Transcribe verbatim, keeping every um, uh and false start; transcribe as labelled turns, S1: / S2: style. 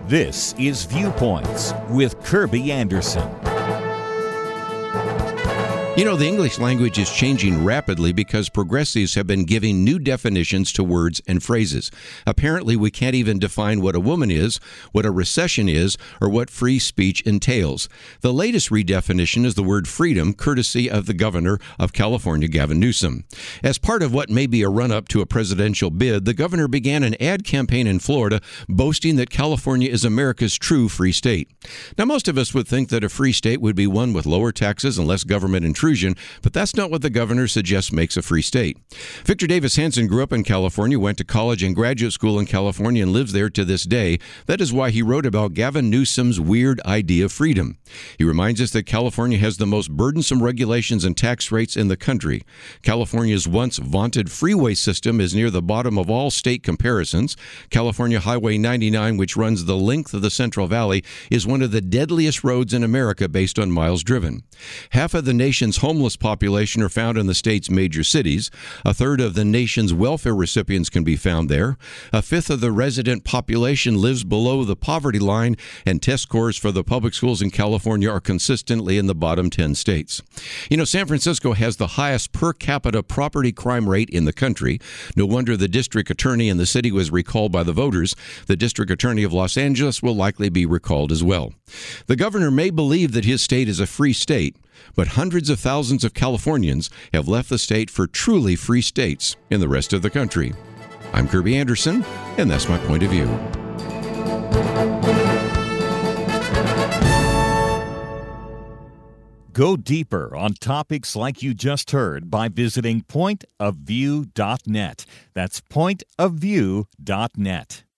S1: This is Viewpoints with Kirby Anderson.
S2: You know, the English language is changing rapidly because progressives have been giving new definitions to words and phrases. Apparently, we can't even define what a woman is, what a recession is, or what free speech entails. The latest redefinition is the word freedom, courtesy of the governor of California, Gavin Newsom. As part of what may be a run-up to a presidential bid, the governor began an ad campaign in Florida boasting that California is America's true free state. Now, most of us would think that a free state would be one with lower taxes and less government intrusion, but that's not what the governor suggests makes a free state. Victor Davis Hanson grew up in California, went to college and graduate school in California, and lives there to this day. That is why he wrote about Gavin Newsom's weird idea of freedom. He reminds us that California has the most burdensome regulations and tax rates in the country. California's once vaunted freeway system is near the bottom of all state comparisons. California Highway ninety-nine, which runs the length of the Central Valley, is one of the deadliest roads in America based on miles driven. Half of the nation's homeless population are found in the state's major cities. A third of the nation's welfare recipients can be found there. A fifth of the resident population lives below the poverty line, and test scores for the public schools in California are consistently in the bottom ten states. You know, San Francisco has the highest per capita property crime rate in the country. No wonder the district attorney in the city was recalled by the voters. The district attorney of Los Angeles will likely be recalled as well. The governor may believe that his state is a free state, but hundreds of thousands of Californians have left the state for truly free states in the rest of the country. I'm Kirby Anderson, and that's my point of view.
S1: Go deeper on topics like you just heard by visiting point of view dot net. That's point of view dot net.